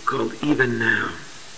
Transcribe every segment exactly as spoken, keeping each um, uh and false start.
called Even Now.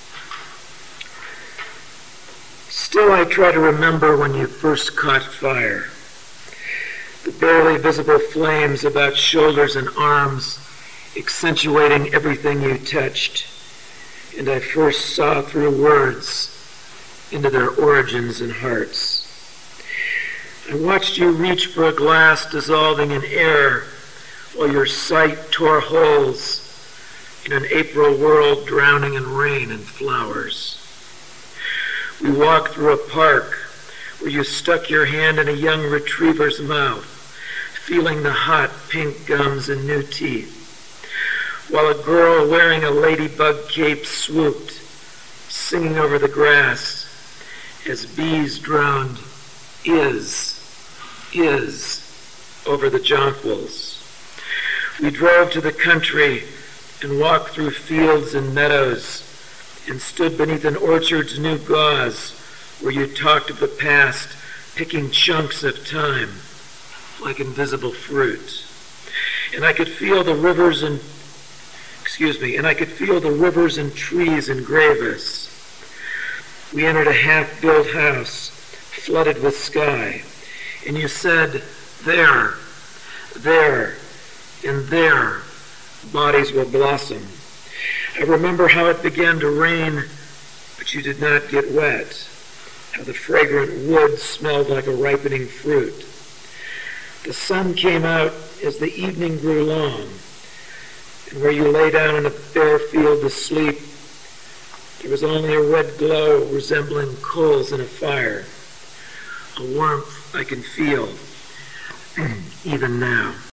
Still, I try to remember when you first caught fire. The barely visible flames about shoulders and arms, accentuating everything you touched. And I first saw through words into their origins and hearts. I watched you reach for a glass dissolving in air while your sight tore holes in an April world drowning in rain and flowers. We walked through a park where you stuck your hand in a young retriever's mouth, feeling the hot pink gums and new teeth, while a girl wearing a ladybug cape swooped, singing over the grass as bees droned is, is over the jonquils. We drove to the country and walked through fields and meadows and stood beneath an orchard's new gauze where you talked of the past, picking chunks of time like invisible fruit. And I could feel the rivers and, excuse me, and I could feel the rivers and trees engrave us. We entered a half-built house flooded with sky, and you said, there, there, and there, bodies will blossom. I remember how it began to rain, but you did not get wet, how the fragrant wood smelled like a ripening fruit. The sun came out as the evening grew long, and where you lay down in a bare field to sleep, there was only a red glow resembling coals in a fire, a warmth I can feel even now.